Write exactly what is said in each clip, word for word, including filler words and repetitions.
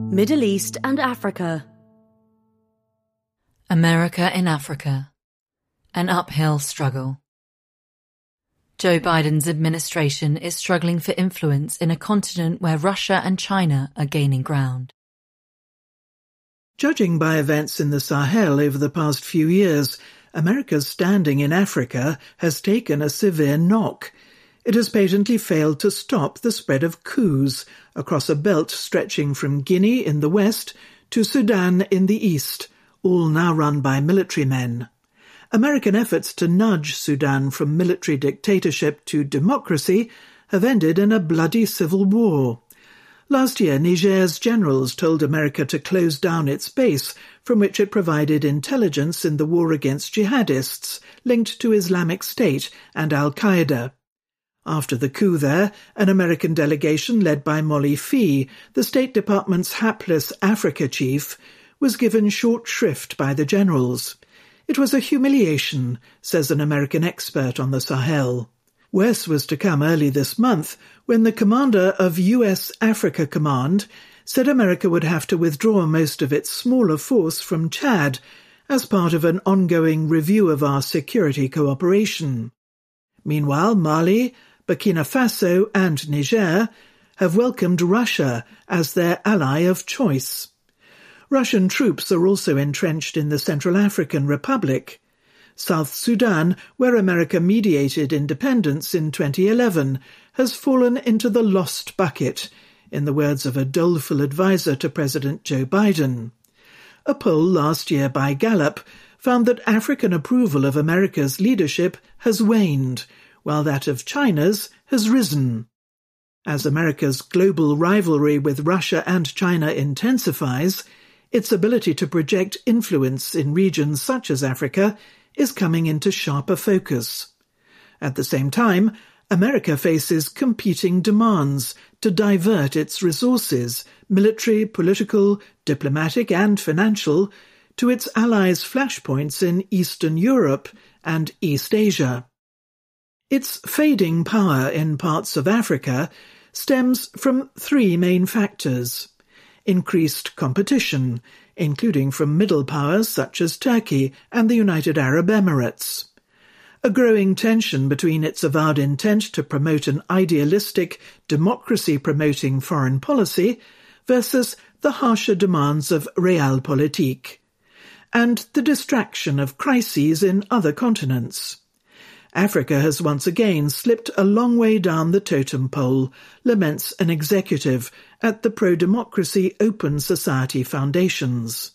Middle East and Africa. America in Africa. An uphill struggle. Joe Biden's administration is struggling for influence in a continent where Russia and China are gaining ground. Judging by events in the Sahel over the past few years, America's standing in Africa has taken a severe knock. It has patently failed to stop the spread of coups across a belt stretching from Guinea in the west to Sudan in the east, all now run by military men. American efforts to nudge Sudan from military dictatorship to democracy have ended in a bloody civil war. Last year, Niger's generals told America to close down its base, from which it provided intelligence in the war against jihadists linked to Islamic State and Al-Qaeda. After the coup there, an American delegation led by Molly Fee, the State Department's hapless Africa chief, was given short shrift by the generals. It was a humiliation, says an American expert on the Sahel. Worse was to come early this month when the commander of U S Africa Command said America would have to withdraw most of its smaller force from Chad as part of an ongoing review of our security cooperation. Meanwhile, Mali, Burkina Faso and Niger have welcomed Russia as their ally of choice. Russian troops are also entrenched in the Central African Republic. South Sudan, where America mediated independence in twenty eleven, has fallen into the lost bucket, in the words of a doleful advisor to President Joe Biden. A poll last year by Gallup found that African approval of America's leadership has waned, while that of China's has risen. As America's global rivalry with Russia and China intensifies, its ability to project influence in regions such as Africa is coming into sharper focus. At the same time, America faces competing demands to divert its resources, military, political, diplomatic and financial, to its allies' flashpoints in Eastern Europe and East Asia. Its fading power in parts of Africa stems from three main factors. Increased competition, including from middle powers such as Turkey and the United Arab Emirates. A growing tension between its avowed intent to promote an idealistic, democracy-promoting foreign policy versus the harsher demands of realpolitik, and the distraction of crises in other continents. Africa has once again slipped a long way down the totem pole, laments an executive at the pro-democracy Open Society foundations.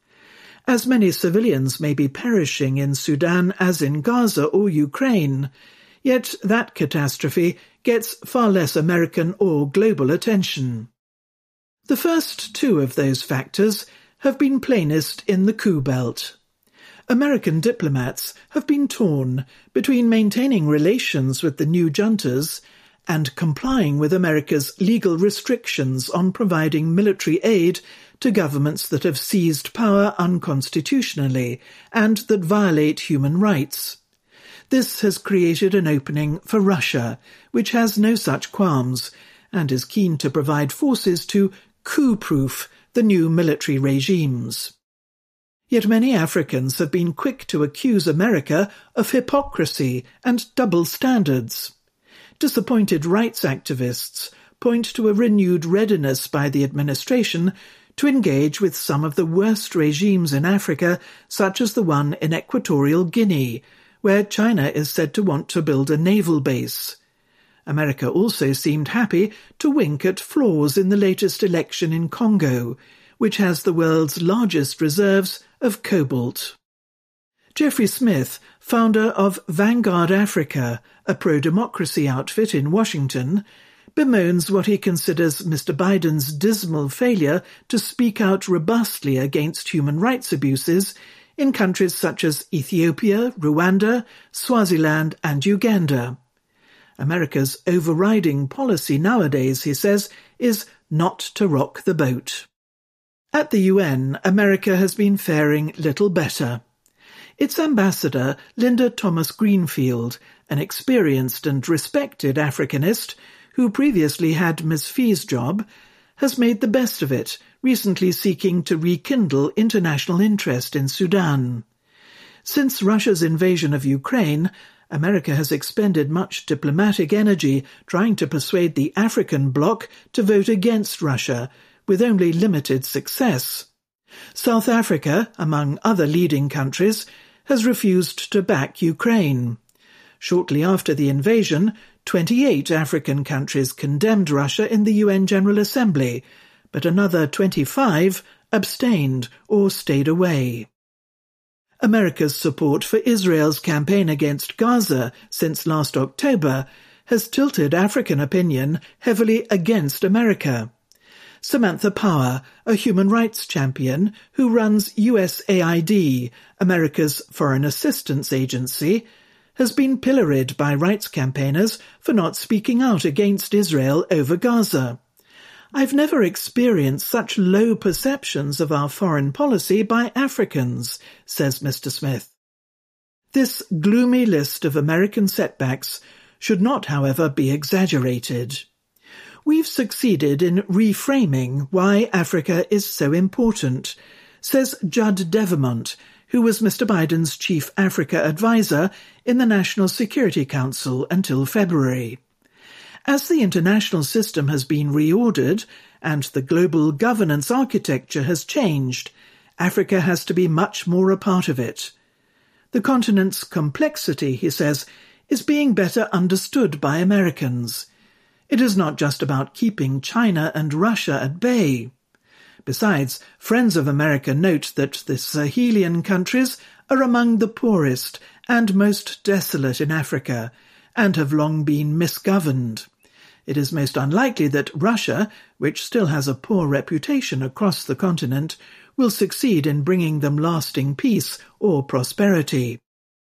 As many civilians may be perishing in Sudan as in Gaza or Ukraine, yet that catastrophe gets far less American or global attention. The first two of those factors have been plainest in the coup belt. American diplomats have been torn between maintaining relations with the new juntas and complying with America's legal restrictions on providing military aid to governments that have seized power unconstitutionally and that violate human rights. This has created an opening for Russia, which has no such qualms and is keen to provide forces to coup-proof the new military regimes. Yet many Africans have been quick to accuse America of hypocrisy and double standards. Disappointed rights activists point to a renewed readiness by the administration to engage with some of the worst regimes in Africa, such as the one in Equatorial Guinea, where China is said to want to build a naval base. America also seemed happy to wink at flaws in the latest election in Congo, which has the world's largest reserves of cobalt. Jeffrey Smith, founder of Vanguard Africa, a pro-democracy outfit in Washington, bemoans what he considers Mister Biden's dismal failure to speak out robustly against human rights abuses in countries such as Ethiopia, Rwanda, Swaziland and Uganda. America's overriding policy nowadays, he says, is not to rock the boat. At the U N, America has been faring little better. Its ambassador, Linda Thomas Greenfield, an experienced and respected Africanist who previously had Miz Fee's job, has made the best of it, recently seeking to rekindle international interest in Sudan. Since Russia's invasion of Ukraine, America has expended much diplomatic energy trying to persuade the African bloc to vote against Russia, with only limited success. South Africa, among other leading countries, has refused to back Ukraine. Shortly after the invasion, twenty-eight African countries condemned Russia in the U N General Assembly, but another twenty-five abstained or stayed away. America's support for Israel's campaign against Gaza since last October has tilted African opinion heavily against America. Samantha Power, a human rights champion who runs U S A I D, America's foreign assistance agency, has been pilloried by rights campaigners for not speaking out against Israel over Gaza. I've never experienced such low perceptions of our foreign policy by Africans, says Mister Smith. This gloomy list of American setbacks should not, however, be exaggerated. We've succeeded in reframing why Africa is so important, says Judd Devamont, who was Mister Biden's chief Africa advisor in the National Security Council until February. As the international system has been reordered and the global governance architecture has changed, Africa has to be much more a part of it. The continent's complexity, he says, is being better understood by Americans. It is not just about keeping China and Russia at bay. Besides, friends of America note that the Sahelian countries are among the poorest and most desolate in Africa, and have long been misgoverned. It is most unlikely that Russia, which still has a poor reputation across the continent, will succeed in bringing them lasting peace or prosperity.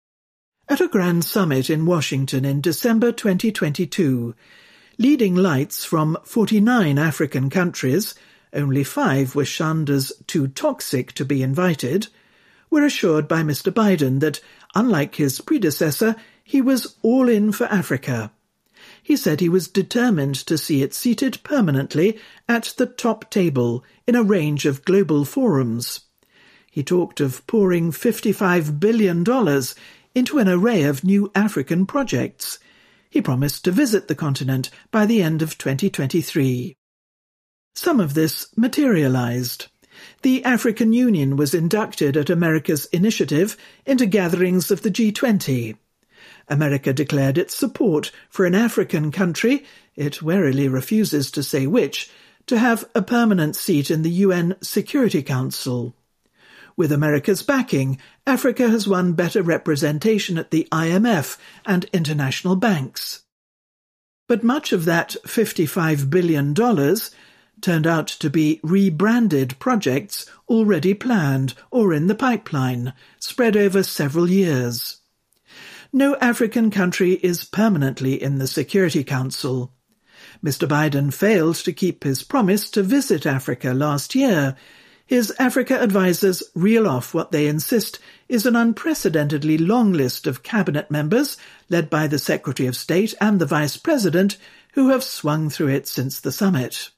At a grand summit in Washington in December twenty twenty-two, leading lights from forty-nine African countries, only five were shunned as too toxic to be invited, were assured by Mister Biden that, unlike his predecessor, he was all in for Africa. He said he was determined to see it seated permanently at the top table in a range of global forums. He talked of pouring fifty-five billion dollars into an array of new African projects. He promised to visit the continent by the end of twenty twenty-three. Some of this materialized. The African Union was inducted at America's initiative into gatherings of the G twenty. America declared its support for an African country, it warily refuses to say which, to have a permanent seat in the U N Security Council. With America's backing, Africa has won better representation at the I M F and international banks. But much of that fifty-five billion dollars turned out to be rebranded projects already planned or in the pipeline, spread over several years. No African country is permanently in the Security Council. Mister Biden failed to keep his promise to visit Africa last year. His Africa advisers reel off what they insist is an unprecedentedly long list of cabinet members, led by the Secretary of State and the Vice President, who have swung through it since the summit.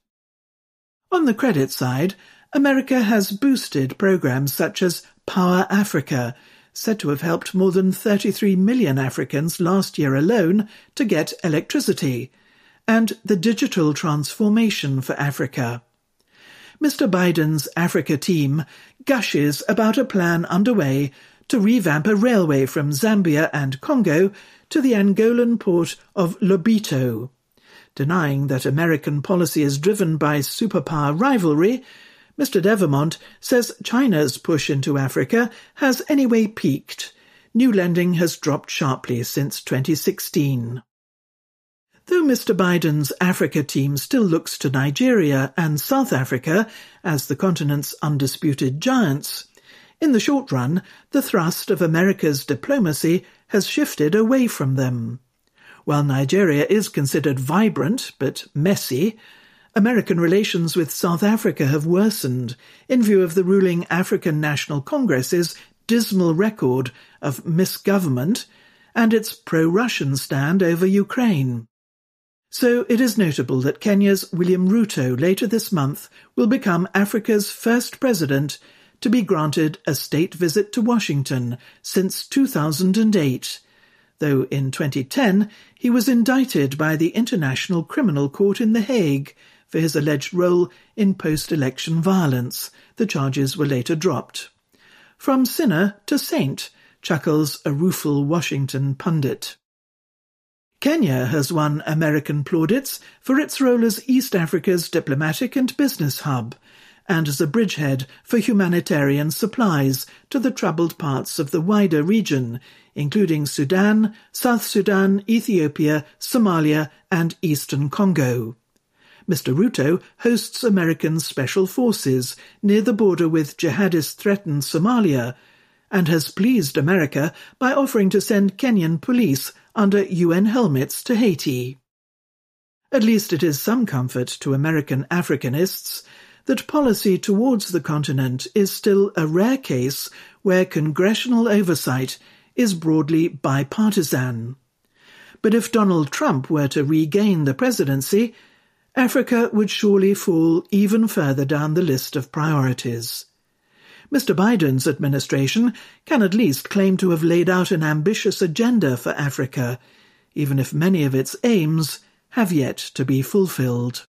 On the credit side, America has boosted programs such as Power Africa, said to have helped more than thirty-three million Africans last year alone to get electricity, and the Digital Transformation for Africa. Mister Biden's Africa team gushes about a plan underway to revamp a railway from Zambia and Congo to the Angolan port of Lobito. Denying that American policy is driven by superpower rivalry, Mister Devamont says China's push into Africa has anyway peaked. New lending has dropped sharply since twenty sixteen. Though Mister Biden's Africa team still looks to Nigeria and South Africa as the continent's undisputed giants, in the short run, the thrust of America's diplomacy has shifted away from them. While Nigeria is considered vibrant but messy, American relations with South Africa have worsened in view of the ruling African National Congress's dismal record of misgovernment and its pro-Russian stand over Ukraine. So it is notable that Kenya's William Ruto later this month will become Africa's first president to be granted a state visit to Washington since two thousand eight, though in twenty ten he was indicted by the International Criminal Court in The Hague for his alleged role in post-election violence. The charges were later dropped. From sinner to saint, chuckles a rueful Washington pundit. Kenya has won American plaudits for its role as East Africa's diplomatic and business hub, and as a bridgehead for humanitarian supplies to the troubled parts of the wider region, including Sudan, South Sudan, Ethiopia, Somalia, and Eastern Congo. Mister Ruto hosts American special forces near the border with jihadist-threatened Somalia, and has pleased America by offering to send Kenyan police under U N helmets to Haiti. At least it is some comfort to American Africanists that policy towards the continent is still a rare case where congressional oversight is broadly bipartisan. But if Donald Trump were to regain the presidency, Africa would surely fall even further down the list of priorities. Mister Biden's administration can at least claim to have laid out an ambitious agenda for Africa, even if many of its aims have yet to be fulfilled.